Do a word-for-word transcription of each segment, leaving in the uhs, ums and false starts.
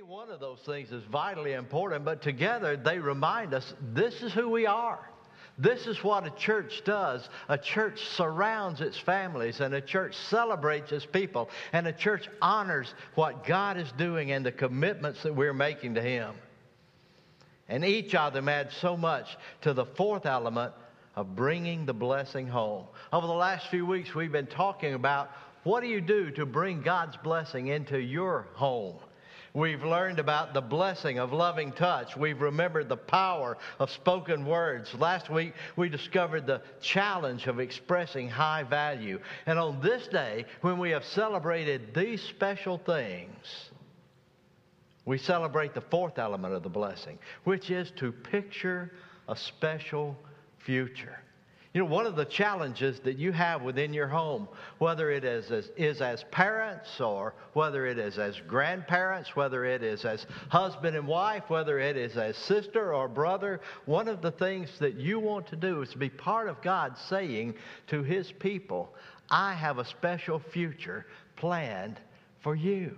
one of those things is vitally important, but together they remind us this is who we are. This is what a church does. A church surrounds its families, and a church celebrates its people, and a church honors what God is doing and the commitments that we're making to Him. And each of them adds so much to the fourth element of bringing the blessing home. Over the last few weeks, we've been talking about what do you do to bring God's blessing into your home. We've learned about the blessing of loving touch. We've remembered the power of spoken words. Last week, we discovered the challenge of expressing high value. And on this day, when we have celebrated these special things, we celebrate the fourth element of the blessing, which is to picture a special future. You know, one of the challenges that you have within your home, whether it is as, is as parents or whether it is as grandparents, whether it is as husband and wife, whether it is as sister or brother, one of the things that you want to do is to be part of God saying to His people, I have a special future planned for you.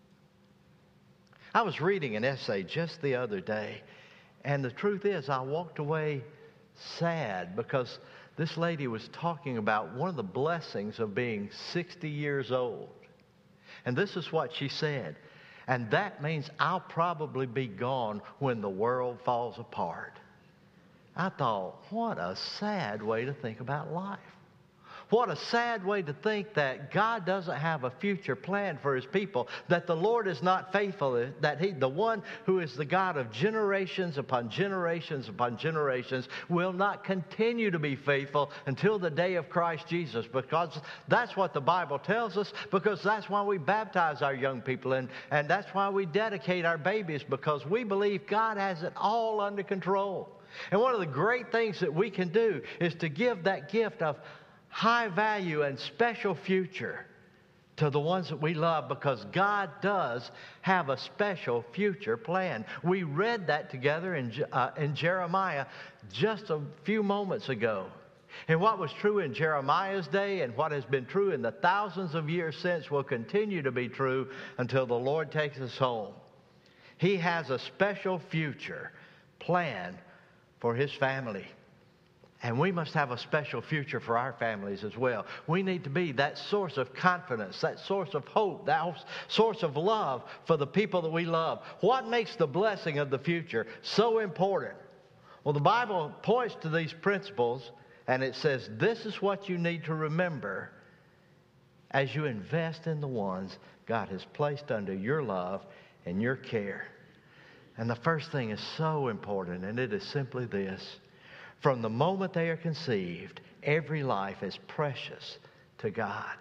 I was reading an essay just the other day, and the truth is I walked away sad because this lady was talking about one of the blessings of being sixty years old. And this is what she said. And that means I'll probably be gone when the world falls apart. I thought, what a sad way to think about life. What a sad way to think that God doesn't have a future plan for His people, that the Lord is not faithful, that He, the one who is the God of generations upon generations upon generations, will not continue to be faithful until the day of Christ Jesus, because that's what the Bible tells us, because that's why we baptize our young people, and, and that's why we dedicate our babies, because we believe God has it all under control. And one of the great things that we can do is to give that gift of high value and special future to the ones that we love, because God does have a special future plan. We read that together in, uh, in Jeremiah just a few moments ago. And what was true in Jeremiah's day and what has been true in the thousands of years since will continue to be true until the Lord takes us home. He has a special future planned for His family. And we must have a special future for our families as well. We need to be that source of confidence, that source of hope, that source of love for the people that we love. What makes the blessing of the future so important? Well, the Bible points to these principles, and it says this is what you need to remember as you invest in the ones God has placed under your love and your care. And the first thing is so important, and it is simply this. From the moment they are conceived, every life is precious to God.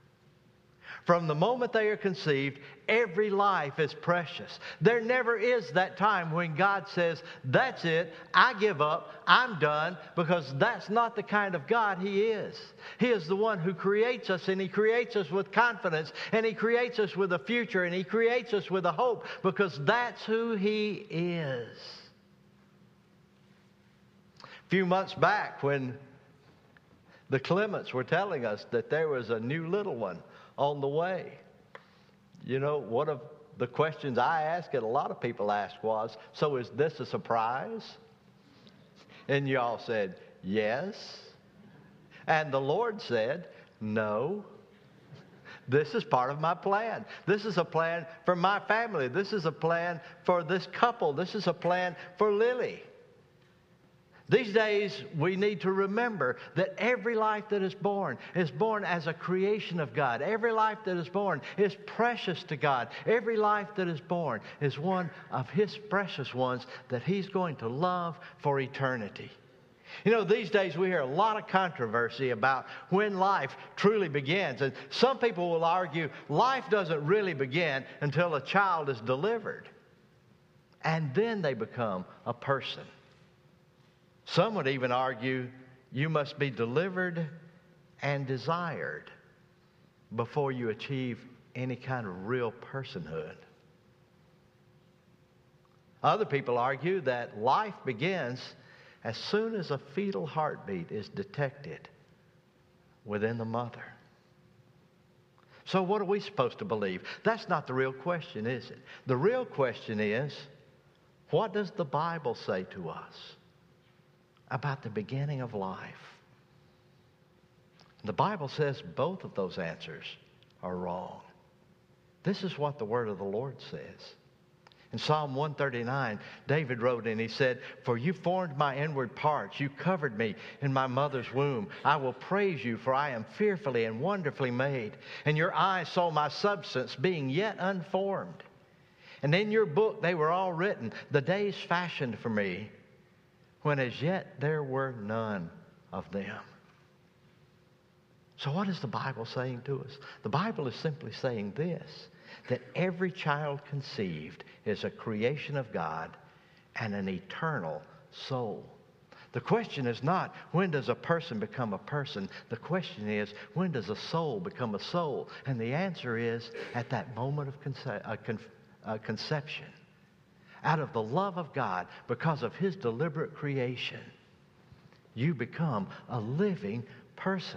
From the moment they are conceived, every life is precious. There never is that time when God says, that's it, I give up, I'm done, because that's not the kind of God He is. He is the one who creates us, and He creates us with confidence, and He creates us with a future, and He creates us with a hope, because that's who He is. A few months back, when the Clements were telling us that there was a new little one on the way, you know, one of the questions I asked and a lot of people asked was, so is this a surprise? And you all said, yes. And the Lord said, no. This is part of my plan. This is a plan for my family. This is a plan for this couple. This is a plan for Lily. These days, we need to remember that every life that is born is born as a creation of God. Every life that is born is precious to God. Every life that is born is one of His precious ones that He's going to love for eternity. You know, these days we hear a lot of controversy about when life truly begins. And some people will argue life doesn't really begin until a child is delivered. And then they become a person. Some would even argue you must be delivered and desired before you achieve any kind of real personhood. Other people argue that life begins as soon as a fetal heartbeat is detected within the mother. So what are we supposed to believe? That's not the real question, is it? The real question is, what does the Bible say to us about the beginning of life? The Bible says both of those answers are wrong. This is what the word of the Lord says. In Psalm one thirty-nine, David wrote and he said, "For you formed my inward parts. You covered me in my mother's womb. I will praise you, for I am fearfully and wonderfully made. And your eyes saw my substance being yet unformed. And in your book they were all written, the days fashioned for me, when as yet there were none of them." So what is the Bible saying to us? The Bible is simply saying this, that every child conceived is a creation of God and an eternal soul. The question is not, when does a person become a person? The question is, when does a soul become a soul? And the answer is, at that moment of conce- uh, con- uh, conception. Out of the love of God, because of His deliberate creation, you become a living person.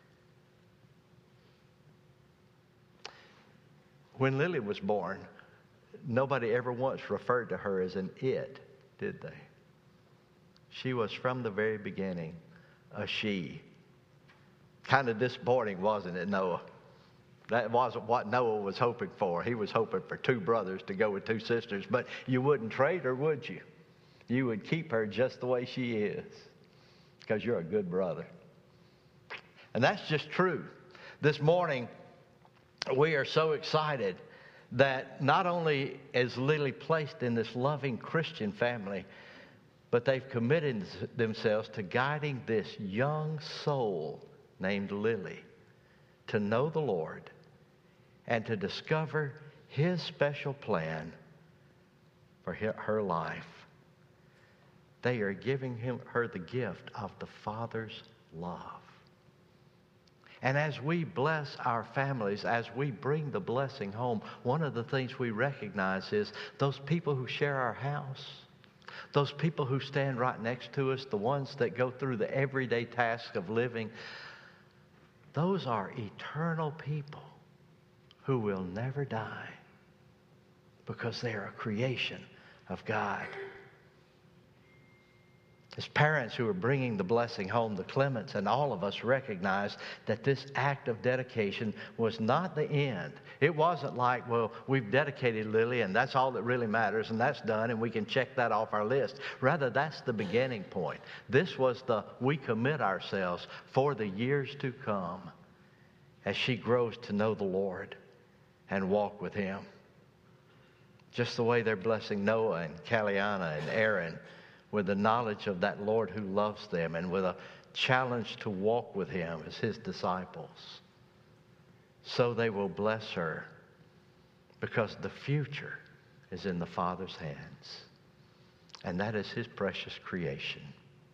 When Lily was born, nobody ever once referred to her as an it, did they? She was from the very beginning a she. Kind of disappointing, wasn't it, Noah? That wasn't what Noah was hoping for. He was hoping for two brothers to go with two sisters, but you wouldn't trade her, would you? You would keep her just the way she is, because you're a good brother. And that's just true. This morning, we are so excited that not only is Lily placed in this loving Christian family, but they've committed themselves to guiding this young soul named Lily to know the Lord and to discover His special plan for her life. They are giving him, her the gift of the Father's love. And as we bless our families, as we bring the blessing home, one of the things we recognize is those people who share our house, those people who stand right next to us, the ones that go through the everyday task of living, those are eternal people who will never die because they are a creation of God. As parents who are bringing the blessing home, the Clements and all of us recognize that this act of dedication was not the end. It wasn't like, well, we've dedicated Lily and that's all that really matters and that's done and we can check that off our list. Rather, that's the beginning point. This was the we commit ourselves for the years to come as she grows to know the Lord and walk with Him. Just the way they're blessing Noah and Caliana and Aaron with the knowledge of that Lord who loves them and with a challenge to walk with Him as His disciples. So they will bless her because the future is in the Father's hands. And that is His precious creation.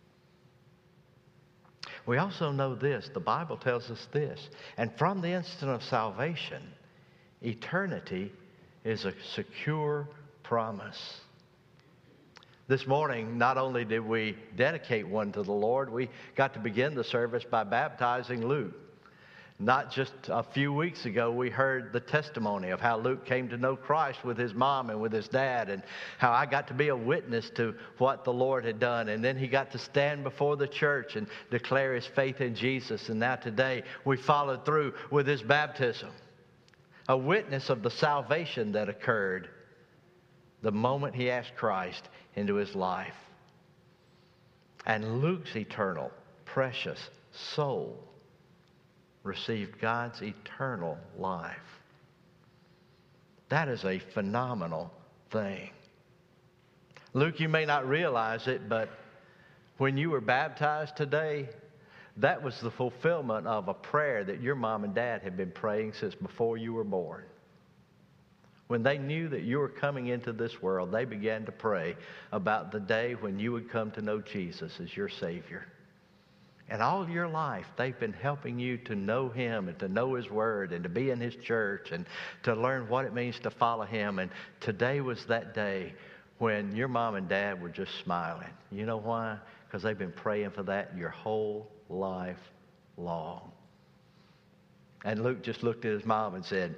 We also know this. The Bible tells us this. And from the instant of salvation, eternity is a secure promise. This morning, not only did we dedicate one to the Lord, we got to begin the service by baptizing Luke. Not just a few weeks ago, we heard the testimony of how Luke came to know Christ with his mom and with his dad, and how I got to be a witness to what the Lord had done. And then he got to stand before the church and declare his faith in Jesus. And now today, we followed through with his baptism, a witness of the salvation that occurred the moment he asked Christ into his life. And Luke's eternal, precious soul received God's eternal life. That is a phenomenal thing. Luke, you may not realize it, but when you were baptized today, that was the fulfillment of a prayer that your mom and dad had been praying since before you were born. When they knew that you were coming into this world, they began to pray about the day when you would come to know Jesus as your Savior. And all your life, they've been helping you to know Him and to know His Word and to be in His church and to learn what it means to follow Him. And today was that day when your mom and dad were just smiling. You know why? Because they've been praying for that your whole life long. And Luke just looked at his mom and said,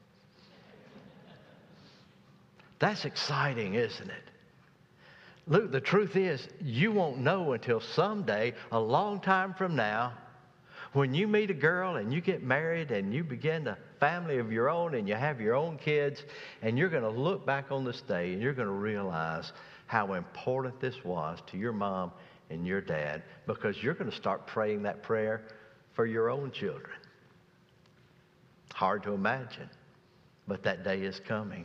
that's exciting, isn't it? Luke, the truth is, you won't know until someday, a long time from now, when you meet a girl and you get married and you begin a family of your own and you have your own kids, and you're going to look back on this day and you're going to realize how important this was to your mom and your dad, because you're going to start praying that prayer for your own children. Hard to imagine, but that day is coming.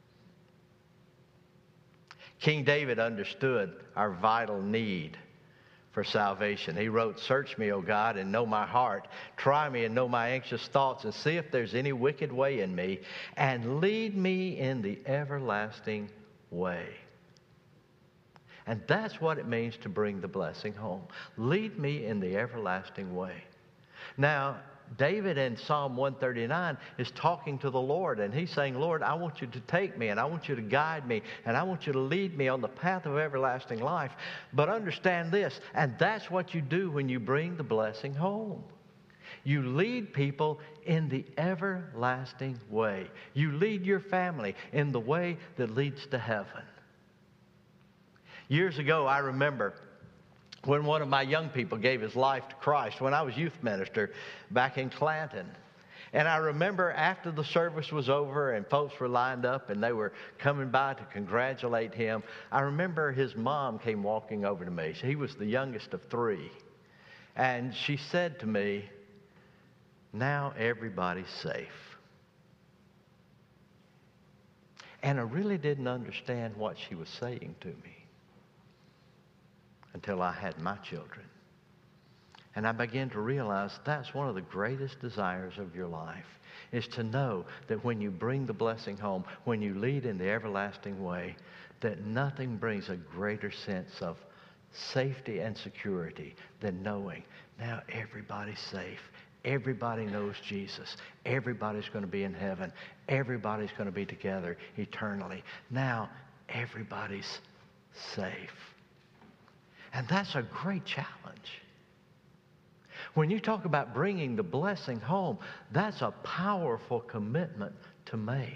King David understood our vital need for salvation. He wrote, search me, O God, and know my heart. Try me and know my anxious thoughts, and see if there's any wicked way in me, and lead me in the everlasting way. And that's what it means to bring the blessing home. Lead me in the everlasting way. Now, David in Psalm one thirty-nine is talking to the Lord, and he's saying, Lord, I want you to take me, and I want you to guide me, and I want you to lead me on the path of everlasting life. But understand this, and that's what you do when you bring the blessing home. You lead people in the everlasting way. You lead your family in the way that leads to heaven. Years ago, I remember when one of my young people gave his life to Christ, when I was youth minister back in Clanton. And I remember after the service was over and folks were lined up and they were coming by to congratulate him, I remember his mom came walking over to me. He was the youngest of three. And she said to me, now everybody's safe. And I really didn't understand what she was saying to me until I had my children. And I began to realize that's one of the greatest desires of your life, is to know that when you bring the blessing home, when you lead in the everlasting way, that nothing brings a greater sense of safety and security than knowing now everybody's safe. Everybody knows Jesus. Everybody's going to be in heaven. Everybody's going to be together eternally. Now everybody's safe. And that's a great challenge. When you talk about bringing the blessing home, that's a powerful commitment to make.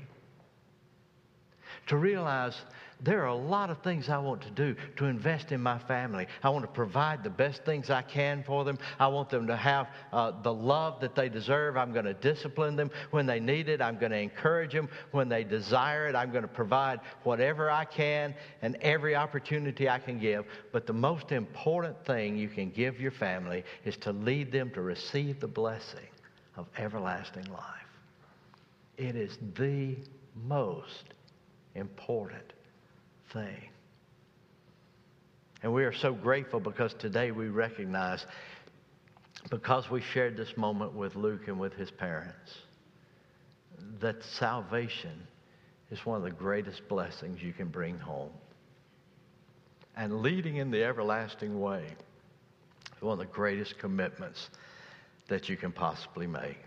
To realize there are a lot of things I want to do to invest in my family. I want to provide the best things I can for them. I want them to have uh, the love that they deserve. I'm going to discipline them when they need it. I'm going to encourage them when they desire it. I'm going to provide whatever I can and every opportunity I can give. But the most important thing you can give your family is to lead them to receive the blessing of everlasting life. It is the most important thing. And we are so grateful because today we recognize, because we shared this moment with Luke and with his parents, that salvation is one of the greatest blessings you can bring home. And leading in the everlasting way is one of the greatest commitments that you can possibly make.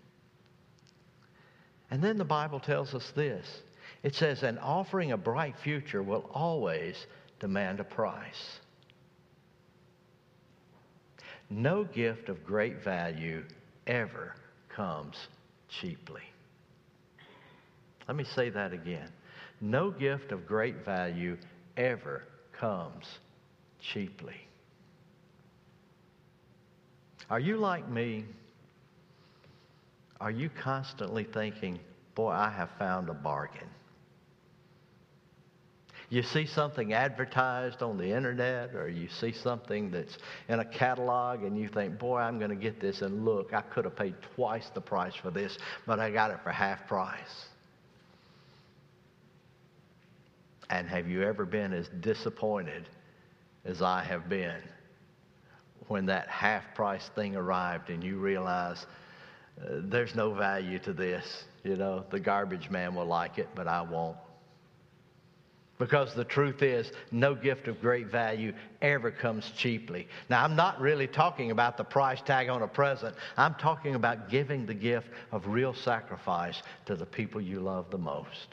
And then the Bible tells us this. It says, and offering a bright future will always demand a price. No gift of great value ever comes cheaply. Let me say that again. No gift of great value ever comes cheaply. Are you like me? Are you constantly thinking, boy, I have found a bargain? You see something advertised on the internet, or you see something that's in a catalog and you think, boy, I'm going to get this, and look, I could have paid twice the price for this, but I got it for half price. And have you ever been as disappointed as I have been when that half price thing arrived and you realize uh, there's no value to this? You know, the garbage man will like it, but I won't. Because the truth is, no gift of great value ever comes cheaply. Now, I'm not really talking about the price tag on a present. I'm talking about giving the gift of real sacrifice to the people you love the most.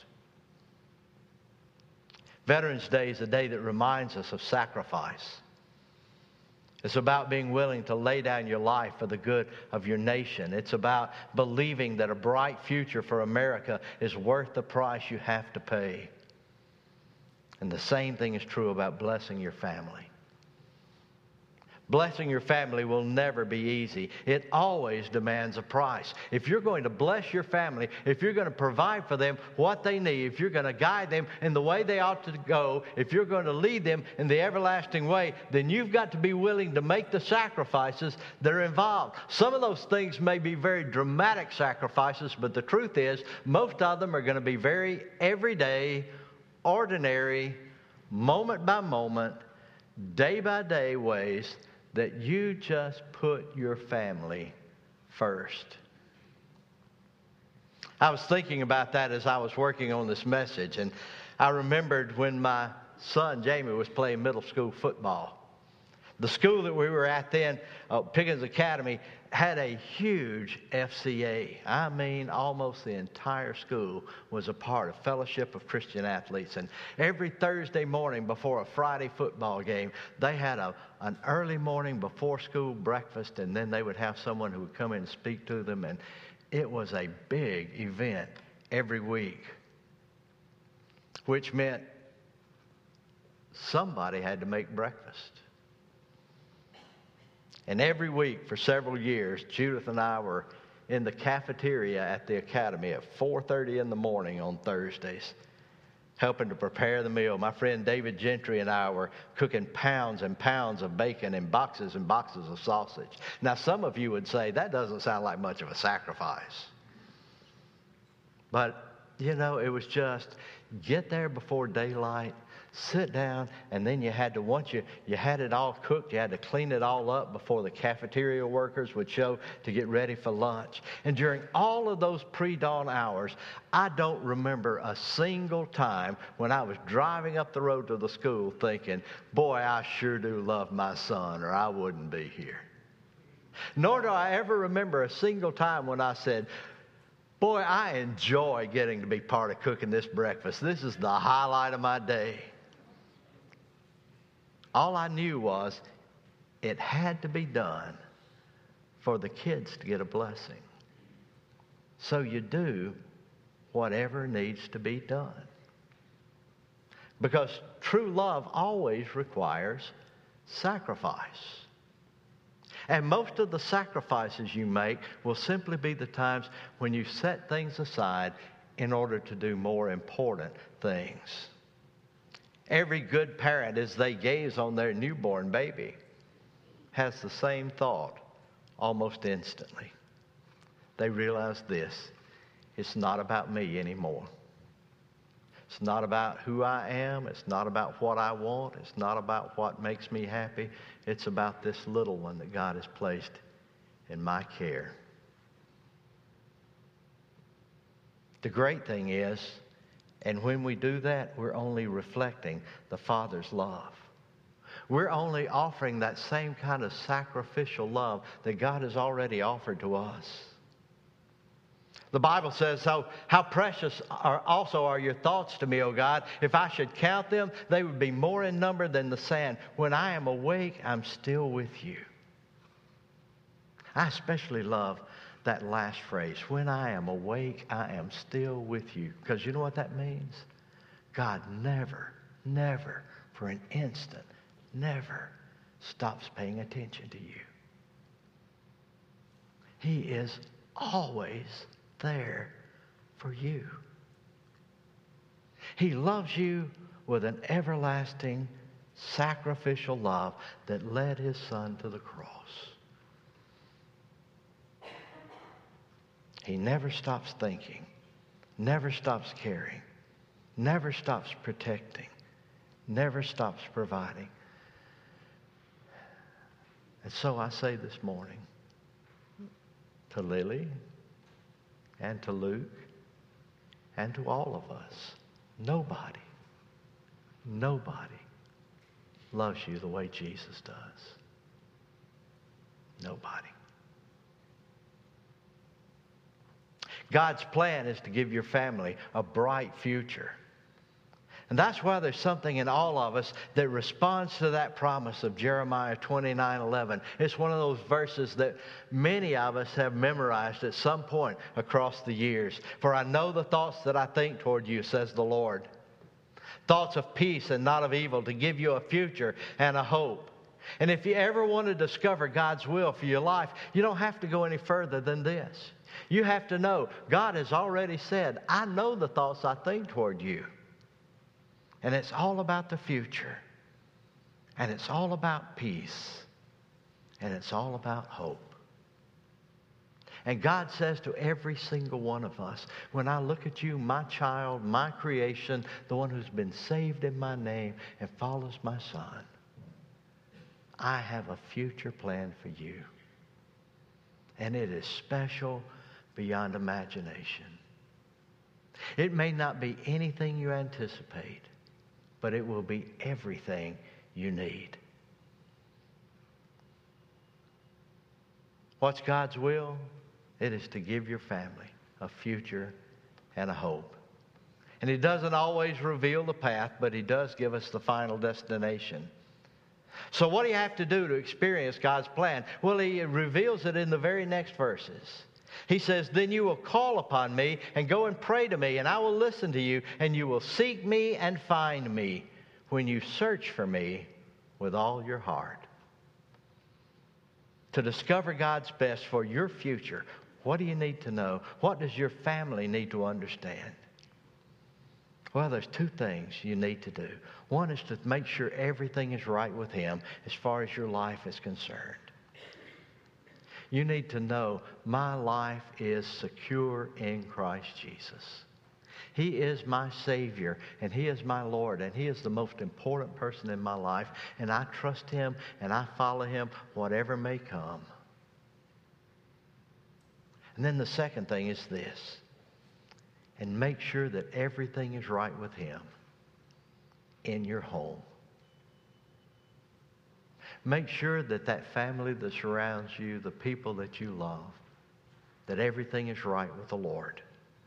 Veterans Day is a day that reminds us of sacrifice. It's about being willing to lay down your life for the good of your nation. It's about believing that a bright future for America is worth the price you have to pay. And the same thing is true about blessing your family. Blessing your family will never be easy. It always demands a price. If you're going to bless your family, if you're going to provide for them what they need, if you're going to guide them in the way they ought to go, if you're going to lead them in the everlasting way, then you've got to be willing to make the sacrifices that are involved. Some of those things may be very dramatic sacrifices, but the truth is, most of them are going to be very everyday, ordinary, moment by moment, day by day ways that you just put your family first. I was thinking about that as I was working on this message, and I remembered when my son Jamie was playing middle school football. The school that we were at then, uh, Pickens Academy, had a huge F C A. I mean, almost the entire school was a part of Fellowship of Christian Athletes. And every Thursday morning before a Friday football game, they had a, an early morning before school breakfast, and then they would have someone who would come in and speak to them. And it was a big event every week, which meant somebody had to make breakfast. And every week for several years, Judith and I were in the cafeteria at the academy at four thirty in the morning on Thursdays, helping to prepare the meal. My friend David Gentry and I were cooking pounds and pounds of bacon and boxes and boxes of sausage. Now, some of you would say, that doesn't sound like much of a sacrifice. But, you know, it was just get there before daylight, sit down, and then you had to, once you, you had it all cooked, you had to clean it all up before the cafeteria workers would show to get ready for lunch. And during all of those pre-dawn hours, I don't remember a single time when I was driving up the road to the school thinking, boy, I sure do love my son, or I wouldn't be here. Nor do I ever remember a single time when I said, boy, I enjoy getting to be part of cooking this breakfast. This is the highlight of my day. All I knew was it had to be done for the kids to get a blessing. So you do whatever needs to be done. Because true love always requires sacrifice. And most of the sacrifices you make will simply be the times when you set things aside in order to do more important things. Every good parent, as they gaze on their newborn baby, has the same thought almost instantly. They realize this: it's not about me anymore. It's not about who I am. It's not about what I want. It's not about what makes me happy. It's about this little one that God has placed in my care. The great thing is, and when we do that, we're only reflecting the Father's love. We're only offering that same kind of sacrificial love that God has already offered to us. The Bible says, so how precious are also are your thoughts to me, O God. If I should count them, they would be more in number than the sand. When I am awake, I'm still with you. I especially love that last phrase, when I am awake, I am still with you. Because you know what that means? God never, never, for an instant, never stops paying attention to you. He is always there for you. He loves you with an everlasting, sacrificial love that led His Son to the cross. He never stops thinking, never stops caring, never stops protecting, never stops providing. And so I say this morning to Lily and to Luke and to all of us, nobody, nobody loves you the way Jesus does. Nobody. God's plan is to give your family a bright future. And that's why there's something in all of us that responds to that promise of Jeremiah twenty-nine eleven. It's one of those verses that many of us have memorized at some point across the years. For I know the thoughts that I think toward you, says the Lord. Thoughts of peace and not of evil, to give you a future and a hope. And if you ever want to discover God's will for your life, you don't have to go any further than this. You have to know God has already said, I know the thoughts I think toward you. And it's all about the future. And it's all about peace. And it's all about hope. And God says to every single one of us, when I look at you, my child, my creation, the one who's been saved in my name and follows my Son, I have a future plan for you. And it is special beyond imagination. It may not be anything you anticipate, but it will be everything you need. What's God's will? It is to give your family a future and a hope. And He doesn't always reveal the path, but He does give us the final destination. So what do you have to do to experience God's plan? Well, He reveals it in the very next verses. He says, then you will call upon me and go and pray to me, and I will listen to you, and you will seek me and find me when you search for me with all your heart. To discover God's best for your future, what do you need to know? What does your family need to understand? Well, there's two things you need to do. One is to make sure everything is right with Him as far as your life is concerned. You need to know my life is secure in Christ Jesus. He is my Savior, and He is my Lord, and He is the most important person in my life, and I trust Him, and I follow Him, whatever may come. And then the second thing is this, and make sure that everything is right with Him in your home. Make sure that that family that surrounds you, the people that you love, that everything is right with the Lord.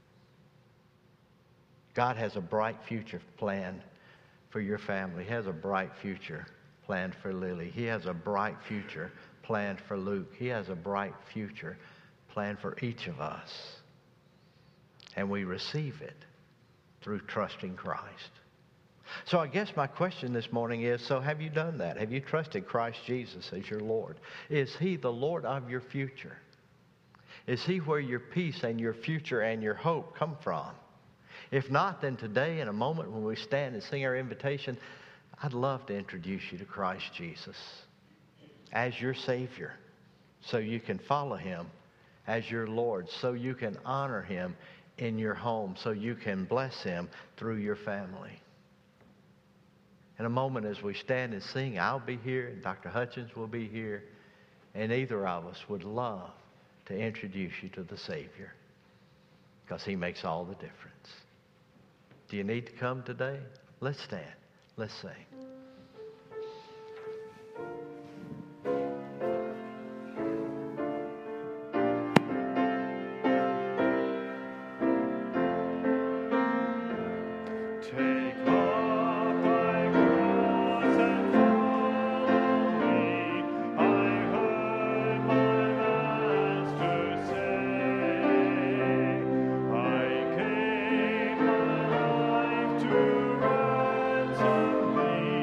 God has a bright future planned for your family. He has a bright future planned for Lily. He has a bright future planned for Luke. He has a bright future planned for each of us. And we receive it through trusting Christ. So I guess my question this morning is, so have you done that? Have you trusted Christ Jesus as your Lord? Is He the Lord of your future? Is He where your peace and your future and your hope come from? If not, then today, in a moment when we stand and sing our invitation, I'd love to introduce you to Christ Jesus as your Savior, so you can follow Him as your Lord, so you can honor Him in your home, so you can bless Him through your family. In a moment as we stand and sing, I'll be here, and Doctor Hutchins will be here, and either of us would love to introduce you to the Savior, because He makes all the difference. Do you need to come today? Let's stand. Let's sing. To ransom thee.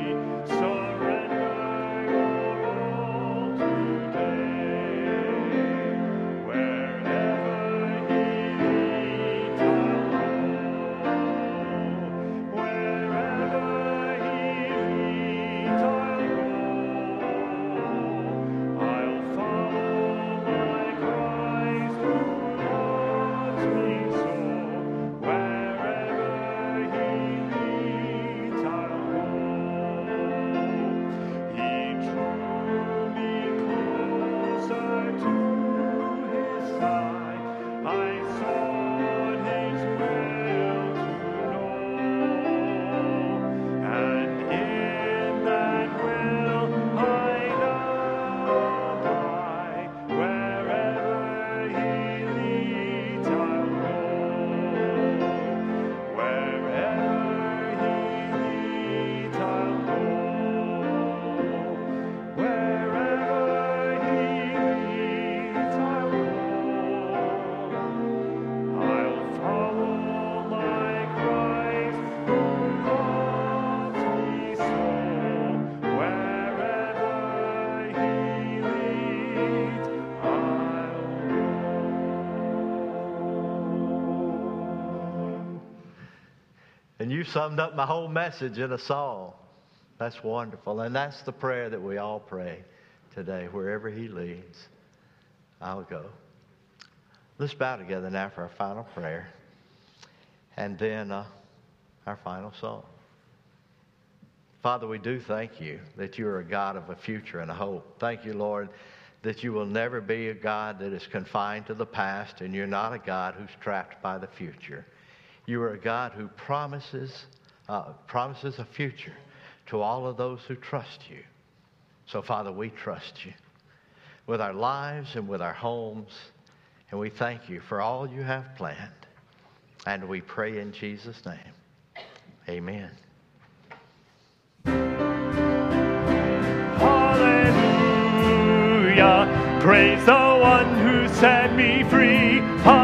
you summed up my whole message in a song. That's wonderful. And that's the prayer that we all pray today. Wherever he leads, I'll go. Let's bow together now for our final prayer. And then uh, our final song. Father, we do thank you that you are a God of a future and a hope. Thank you, Lord, that you will never be a God that is confined to the past, and you're not a God who's trapped by the future. You are a God who promises, uh, promises a future to all of those who trust you. So, Father, we trust you with our lives and with our homes, and we thank you for all you have planned. And we pray in Jesus' name. Amen. Hallelujah. Praise the one who set me free.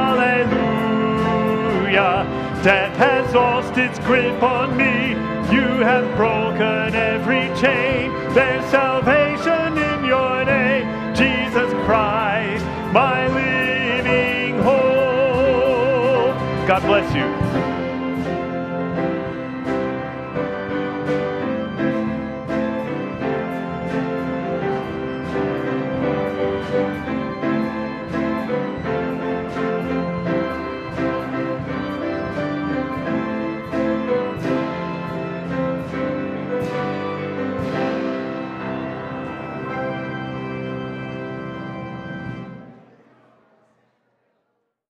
Hallelujah. Death has lost its grip on me. You have broken every chain. There's salvation in your name, Jesus Christ, my living hope. God bless you.